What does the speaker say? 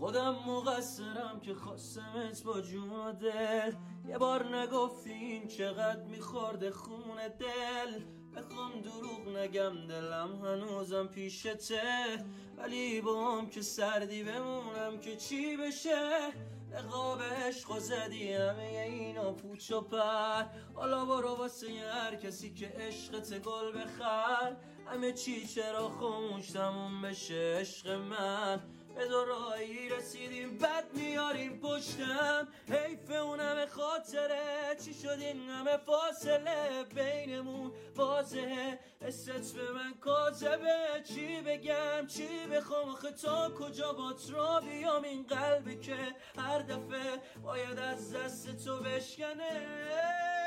خودم مقصرم که خواستمت با جون و دل، یه بار نگفتی این چقدر میخورده خون دل. بخوام دروغ نگم دلم هنوزم پیشته، ولی با هم که سردی بمونم که چی بشه. نقاب عشق زدی همه اینا پوچ و پر، حالا برو واسه هر کسی که عشقت گل بخر. همه چی چرا خاموش تموم بشه عشق من، به دورایی رسیدیم بد میاریم پشتم. حیف اون همه خاطره، چی شد این همه فاصله بینمون واضحه، حست به من کاذبه. چی بگم چی بخوام آخه تا کجا بات را بیام، این قلبی که هر دفعه باید از دست تو بشکنه.